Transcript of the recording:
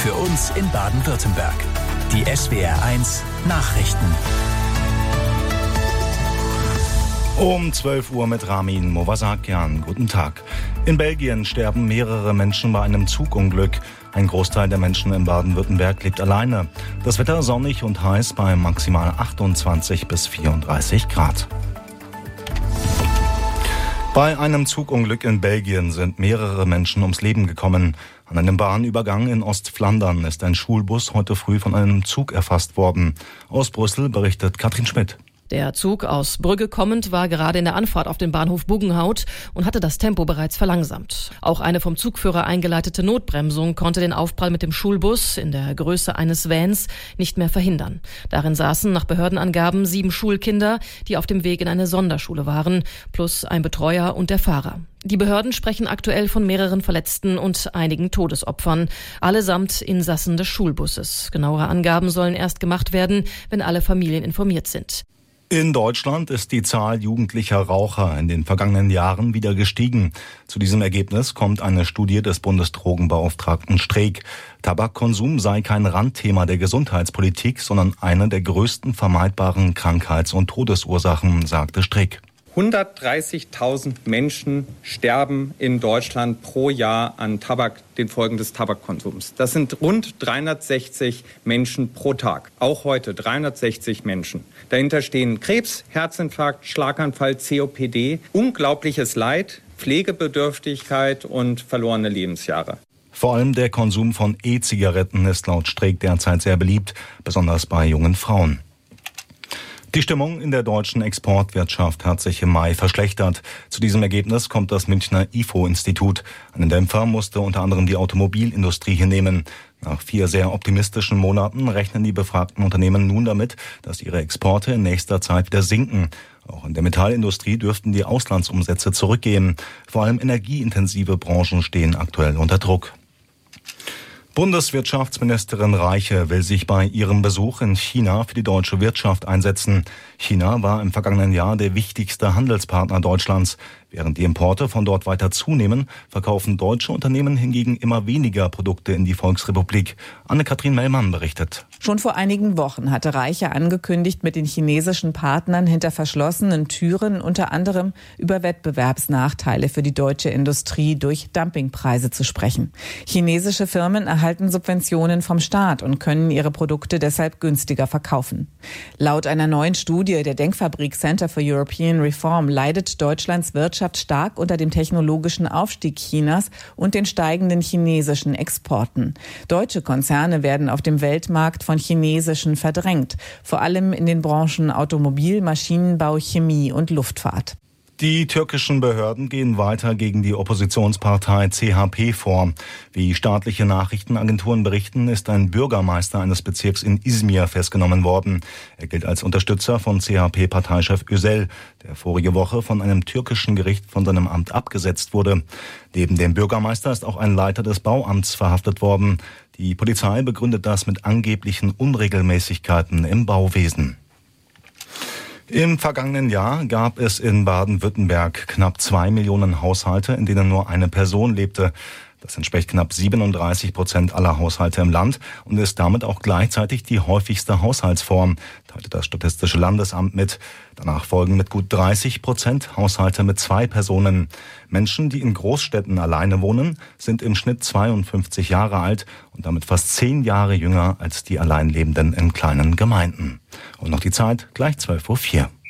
für uns in Baden-Württemberg. Die SWR1 Nachrichten. Um 12 Uhr mit Ramin Movasakian. Guten Tag. In Belgien sterben mehrere Menschen bei einem Zugunglück. Ein Großteil der Menschen in Baden-Württemberg lebt alleine. Das Wetter sonnig und heiß bei maximal 28 bis 34 Grad. Bei einem Zugunglück in Belgien sind mehrere Menschen ums Leben gekommen. An einem Bahnübergang in Ostflandern ist ein Schulbus heute früh von einem Zug erfasst worden. Aus Brüssel berichtet Katrin Schmidt. Der Zug aus Brügge kommend war gerade in der Anfahrt auf den Bahnhof Buggenhout und hatte das Tempo bereits verlangsamt. Auch eine vom Zugführer eingeleitete Notbremsung konnte den Aufprall mit dem Schulbus in der Größe eines Vans nicht mehr verhindern. Darin saßen nach Behördenangaben 7 Schulkinder, die auf dem Weg in eine Sonderschule waren, plus ein Betreuer und der Fahrer. Die Behörden sprechen aktuell von mehreren Verletzten und einigen Todesopfern, allesamt Insassen des Schulbusses. Genauere Angaben sollen erst gemacht werden, wenn alle Familien informiert sind. In Deutschland ist die Zahl jugendlicher Raucher in den vergangenen Jahren wieder gestiegen. Zu diesem Ergebnis kommt eine Studie des Bundesdrogenbeauftragten Streeck. Tabakkonsum sei kein Randthema der Gesundheitspolitik, sondern eine der größten vermeidbaren Krankheits- und Todesursachen, sagte Streeck. 130.000 Menschen sterben in Deutschland pro Jahr an den Folgen des Tabakkonsums. Das sind rund 360 Menschen pro Tag. Auch heute 360 Menschen. Dahinter stehen Krebs, Herzinfarkt, Schlaganfall, COPD, unglaubliches Leid, Pflegebedürftigkeit und verlorene Lebensjahre. Vor allem der Konsum von E-Zigaretten ist laut Streeck derzeit sehr beliebt, besonders bei jungen Frauen. Die Stimmung in der deutschen Exportwirtschaft hat sich im Mai verschlechtert. Zu diesem Ergebnis kommt das Münchner IFO-Institut. Einen Dämpfer musste unter anderem die Automobilindustrie hinnehmen. Nach 4 sehr optimistischen Monaten rechnen die befragten Unternehmen nun damit, dass ihre Exporte in nächster Zeit wieder sinken. Auch in der Metallindustrie dürften die Auslandsumsätze zurückgehen. Vor allem energieintensive Branchen stehen aktuell unter Druck. Bundeswirtschaftsministerin Reiche will sich bei ihrem Besuch in China für die deutsche Wirtschaft einsetzen. China war im vergangenen Jahr der wichtigste Handelspartner Deutschlands. Während die Importe von dort weiter zunehmen, verkaufen deutsche Unternehmen hingegen immer weniger Produkte in die Volksrepublik. Anne-Kathrin Mellmann berichtet. Schon vor einigen Wochen hatte Reiche angekündigt, mit den chinesischen Partnern hinter verschlossenen Türen unter anderem über Wettbewerbsnachteile für die deutsche Industrie durch Dumpingpreise zu sprechen. Chinesische Firmen erhalten Subventionen vom Staat und können ihre Produkte deshalb günstiger verkaufen. Laut einer neuen Studie der Denkfabrik Center for European Reform leidet Deutschlands Wirtschaft stark unter dem technologischen Aufstieg Chinas und den steigenden chinesischen Exporten. Deutsche Konzerne werden auf dem Weltmarkt von chinesischen verdrängt, vor allem in den Branchen Automobil, Maschinenbau, Chemie und Luftfahrt. Die türkischen Behörden gehen weiter gegen die Oppositionspartei CHP vor. Wie staatliche Nachrichtenagenturen berichten, ist ein Bürgermeister eines Bezirks in Izmir festgenommen worden. Er gilt als Unterstützer von CHP-Parteichef Özel, der vorige Woche von einem türkischen Gericht von seinem Amt abgesetzt wurde. Neben dem Bürgermeister ist auch ein Leiter des Bauamts verhaftet worden. Die Polizei begründet das mit angeblichen Unregelmäßigkeiten im Bauwesen. Im vergangenen Jahr gab es in Baden-Württemberg knapp 2 Millionen Haushalte, in denen nur eine Person lebte. Das entspricht knapp 37% aller Haushalte im Land und ist damit auch gleichzeitig die häufigste Haushaltsform, teilte das Statistische Landesamt mit. Danach folgen mit gut 30% Haushalte mit 2 Personen. Menschen, die in Großstädten alleine wohnen, sind im Schnitt 52 Jahre alt und damit fast 10 Jahre jünger als die Alleinlebenden in kleinen Gemeinden. Und noch die Zeit, gleich 12:04 Uhr.